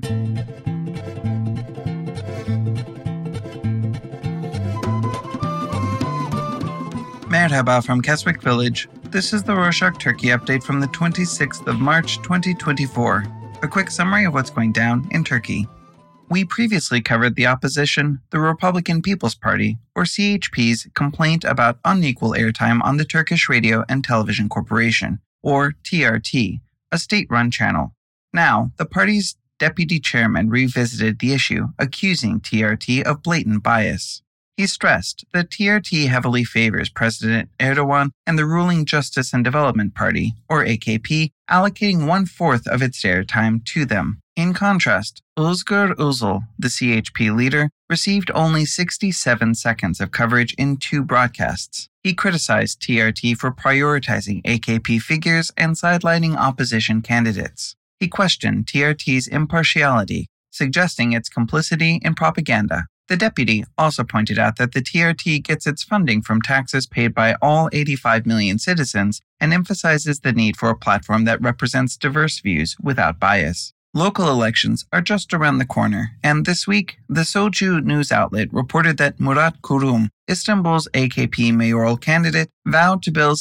Merhaba from Keswick Village. This is the Rorschach Turkey update from the 26th of March 2024. A quick summary of what's going down in Turkey. We previously covered the opposition, the Republican People's Party, or CHP's complaint about unequal airtime on the Turkish Radio and Television Corporation, or TRT, a state-run channel. Now, the party's deputy chairman revisited the issue, accusing TRT of blatant bias. He stressed that TRT heavily favors President Erdogan and the ruling Justice and Development Party, or AKP, allocating 1/4 of its airtime to them. In contrast, Özgür Özel, the CHP leader, received only 67 seconds of coverage in 2 broadcasts. He criticized TRT for prioritizing AKP figures and sidelining opposition candidates. He questioned TRT's impartiality, suggesting its complicity in propaganda. The deputy also pointed out that the TRT gets its funding from taxes paid by all 85 million citizens and emphasizes the need for a platform that represents diverse views without bias. Local elections are just around the corner, and this week, the Soju news outlet reported that Murat Kurum, Istanbul's AKP mayoral candidate, vowed to build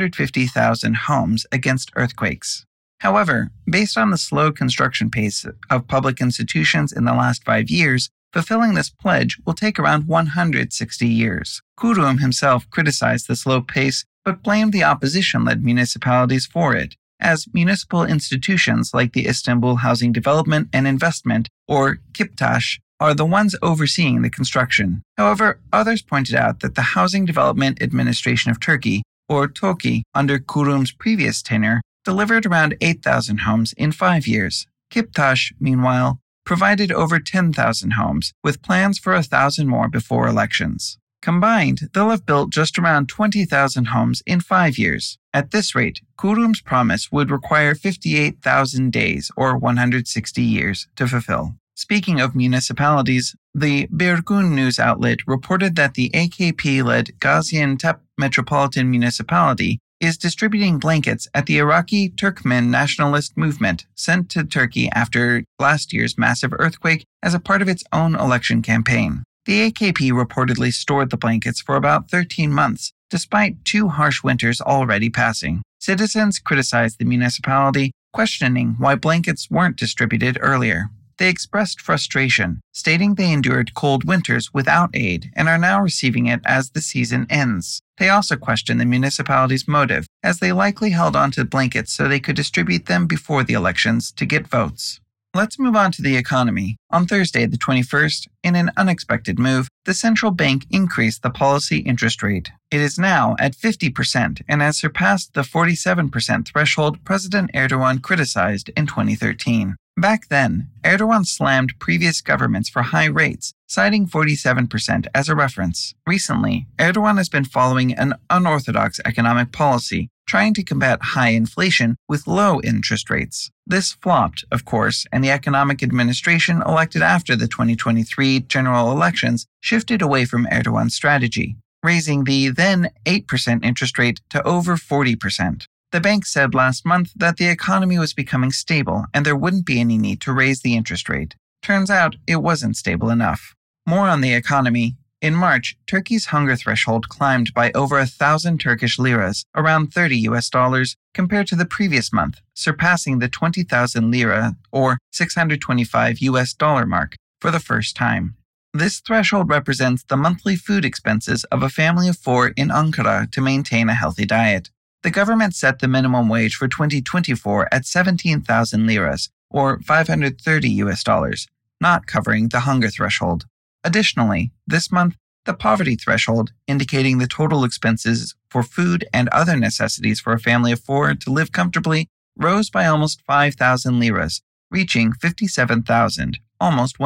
650,000 homes against earthquakes. However, based on the slow construction pace of public institutions in the last 5 years, fulfilling this pledge will take around 160 years. Kurum himself criticized the slow pace, but blamed the opposition-led municipalities for it, as municipal institutions like the Istanbul Housing Development and Investment, or Kiptaş, are the ones overseeing the construction. However, others pointed out that the Housing Development Administration of Turkey, or TOKİ, under Kurum's previous tenure, delivered around 8,000 homes in 5 years. Kiptaş, meanwhile, provided over 10,000 homes, with plans for 1,000 more before elections. Combined, they'll have built just around 20,000 homes in 5 years. At this rate, Kurum's promise would require 58,000 days, or 160 years, to fulfill. Speaking of municipalities, the Birgun news outlet reported that the AKP-led Gaziantep Metropolitan Municipality is distributing blankets at the Iraqi Turkmen nationalist movement sent to Turkey after last year's massive earthquake as a part of its own election campaign. The AKP reportedly stored the blankets for about 13 months, despite 2 harsh winters already passing. Citizens criticized the municipality, questioning why blankets weren't distributed earlier. They expressed frustration, stating they endured cold winters without aid and are now receiving it as the season ends. They also questioned the municipality's motive, as they likely held on to blankets so they could distribute them before the elections to get votes. Let's move on to the economy. On Thursday, the 21st, in an unexpected move, the central bank increased the policy interest rate. It is now at 50% and has surpassed the 47% threshold President Erdogan criticized in 2013. Back then, Erdogan slammed previous governments for high rates, citing 47% as a reference. Recently, Erdogan has been following an unorthodox economic policy, trying to combat high inflation with low interest rates. This flopped, of course, and the economic administration elected after the 2023 general elections shifted away from Erdogan's strategy, raising the then 8% interest rate to over 40%. The bank said last month that the economy was becoming stable and there wouldn't be any need to raise the interest rate. Turns out it wasn't stable enough. More on the economy. In March, Turkey's hunger threshold climbed by over 1,000 Turkish liras, around $30 compared to the previous month, surpassing the 20,000 lira or $625 mark for the first time. This threshold represents the monthly food expenses of a family of 4 in Ankara to maintain a healthy diet. The government set the minimum wage for 2024 at 17,000 liras, or $530, not covering the hunger threshold. Additionally, this month, the poverty threshold, indicating the total expenses for food and other necessities for a family of 4 to live comfortably, rose by almost 5,000 liras, reaching 57,000, almost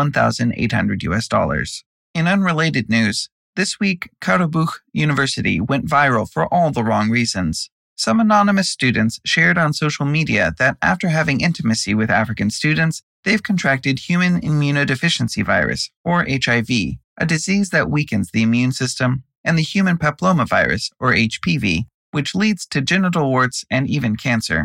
$1,800. In unrelated news, this week, Karabükh University went viral for all the wrong reasons. Some anonymous students shared on social media that after having intimacy with African students, they've contracted human immunodeficiency virus, or HIV, a disease that weakens the immune system, and the human papillomavirus, or HPV, which leads to genital warts and even cancer.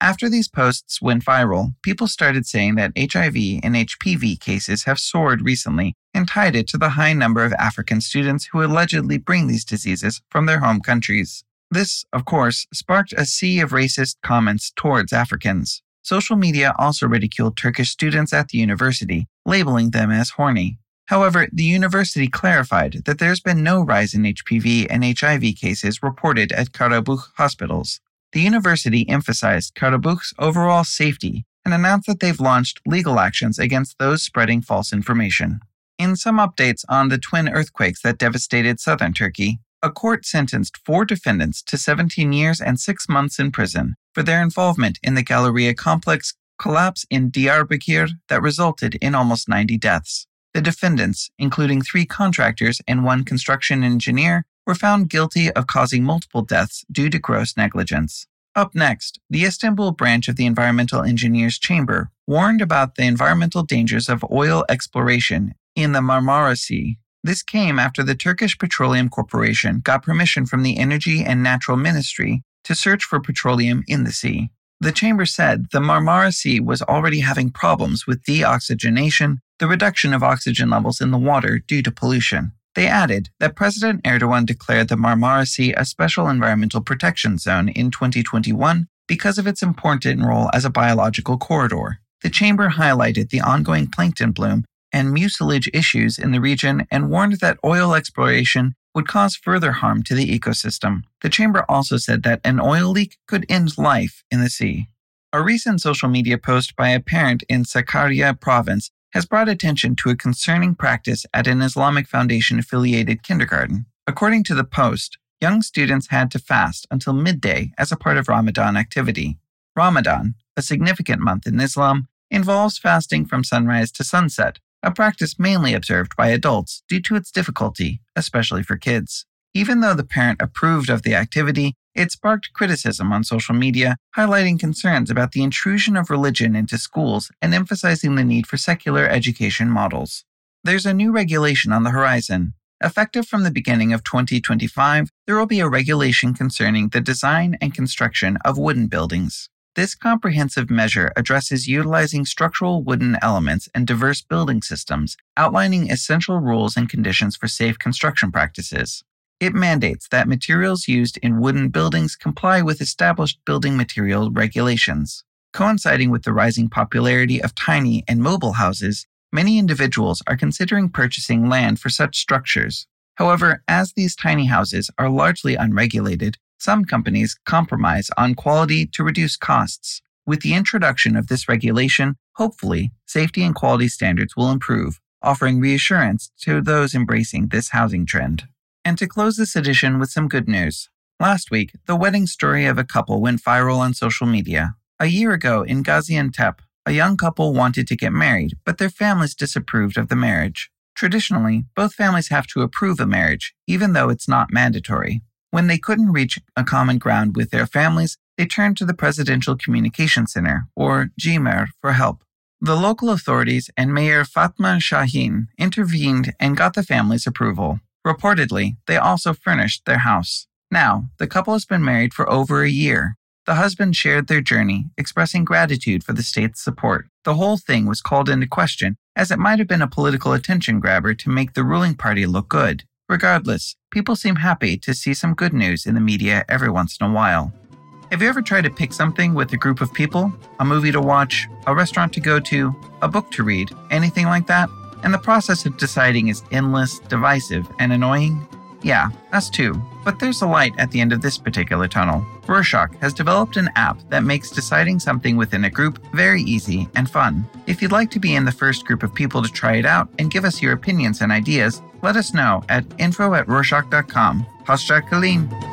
After these posts went viral, people started saying that HIV and HPV cases have soared recently and tied it to the high number of African students who allegedly bring these diseases from their home countries. This, of course, sparked a sea of racist comments towards Africans. Social media also ridiculed Turkish students at the university, labeling them as horny. However, the university clarified that there's been no rise in HPV and HIV cases reported at Karabükh hospitals. The university emphasized Karabükh's overall safety and announced that they've launched legal actions against those spreading false information. In some updates on the twin earthquakes that devastated southern Turkey, a court sentenced 4 defendants to 17 years and 6 months in prison for their involvement in the Galleria complex collapse in Diyarbakir that resulted in almost 90 deaths. The defendants, including 3 contractors and 1 construction engineer, were found guilty of causing multiple deaths due to gross negligence. Up next, the Istanbul branch of the Environmental Engineers Chamber warned about the environmental dangers of oil exploration in the Marmara Sea. This came after the Turkish Petroleum Corporation got permission from the Energy and Natural Ministry to search for petroleum in the sea. The chamber said the Marmara Sea was already having problems with deoxygenation, the reduction of oxygen levels in the water due to pollution. They added that President Erdogan declared the Marmara Sea a special environmental protection zone in 2021 because of its important role as a biological corridor. The chamber highlighted the ongoing plankton bloom and mucilage issues in the region and warned that oil exploration would cause further harm to the ecosystem. The chamber also said that an oil leak could end life in the sea. A recent social media post by a parent in Sakarya province has brought attention to a concerning practice at an Islamic Foundation-affiliated kindergarten. According to the post, young students had to fast until midday as a part of Ramadan activity. Ramadan, a significant month in Islam, involves fasting from sunrise to sunset, a practice mainly observed by adults due to its difficulty, especially for kids. Even though the parent approved of the activity, it sparked criticism on social media, highlighting concerns about the intrusion of religion into schools and emphasizing the need for secular education models. There's a new regulation on the horizon. Effective from the beginning of 2025, there will be a regulation concerning the design and construction of wooden buildings. This comprehensive measure addresses utilizing structural wooden elements and diverse building systems, outlining essential rules and conditions for safe construction practices. It mandates that materials used in wooden buildings comply with established building material regulations. Coinciding with the rising popularity of tiny and mobile houses, many individuals are considering purchasing land for such structures. However, as these tiny houses are largely unregulated, some companies compromise on quality to reduce costs. With the introduction of this regulation, hopefully, safety and quality standards will improve, offering reassurance to those embracing this housing trend. And to close this edition with some good news. Last week, the wedding story of a couple went viral on social media. A year ago in Gaziantep, a young couple wanted to get married, but their families disapproved of the marriage. Traditionally, both families have to approve a marriage, even though it's not mandatory. When they couldn't reach a common ground with their families, they turned to the Presidential Communication Center, or GMER, for help. The local authorities and Mayor Fatma Shaheen intervened and got the family's approval. Reportedly, they also furnished their house. Now, the couple has been married for over a year. The husband shared their journey, expressing gratitude for the state's support. The whole thing was called into question, as it might have been a political attention grabber to make the ruling party look good. Regardless, people seem happy to see some good news in the media every once in a while. Have you ever tried to pick something with a group of people? A movie to watch, a restaurant to go to, a book to read, anything like that? And the process of deciding is endless, divisive, and annoying? Yeah, us too. But there's a light at the end of this particular tunnel. Rorschach has developed an app that makes deciding something within a group very easy and fun. If you'd like to be in the first group of people to try it out and give us your opinions and ideas, let us know at info@rorschach.com. Hoşça kalın.